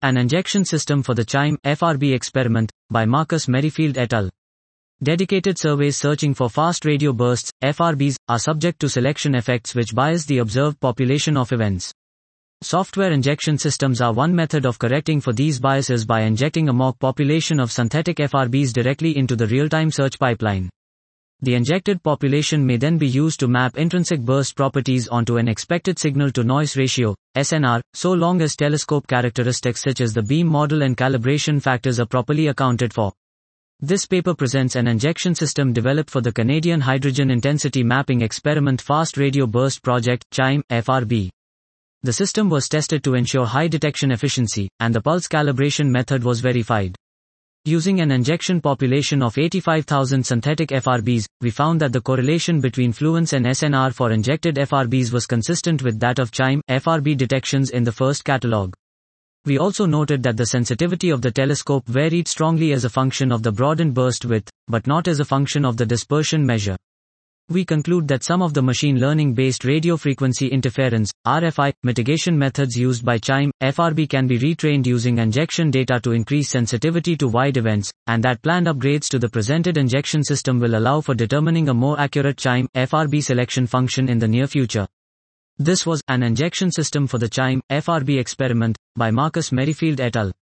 An injection system for the CHIME FRB experiment, by Marcus Merrifield et al. Dedicated surveys searching for fast radio bursts, FRBs, are subject to selection effects which bias the observed population of events. Software injection systems are one method of correcting for these biases by injecting a mock population of synthetic FRBs directly into the real-time search pipeline. The injected population may then be used to map intrinsic burst properties onto an expected signal-to-noise ratio, SNR, so long as telescope characteristics such as the beam model and calibration factors are properly accounted for. This paper presents an injection system developed for the Canadian Hydrogen Intensity Mapping Experiment Fast Radio Burst Project, CHIME, FRB. The system was tested to ensure high detection efficiency, and the pulse calibration method was verified. Using an injection population of 85,000 synthetic FRBs, we found that the correlation between fluence and SNR for injected FRBs was consistent with that of CHIME FRB detections in the first catalogue. We also noted that the sensitivity of the telescope varied strongly as a function of the broadened burst width, but not as a function of the dispersion measure. We conclude that some of the machine learning-based radio frequency interference, RFI, mitigation methods used by CHIME FRB can be retrained using injection data to increase sensitivity to wide events, and that planned upgrades to the presented injection system will allow for determining a more accurate CHIME FRB selection function in the near future. This was an injection system for the CHIME FRB experiment, by Marcus Merrifield et al.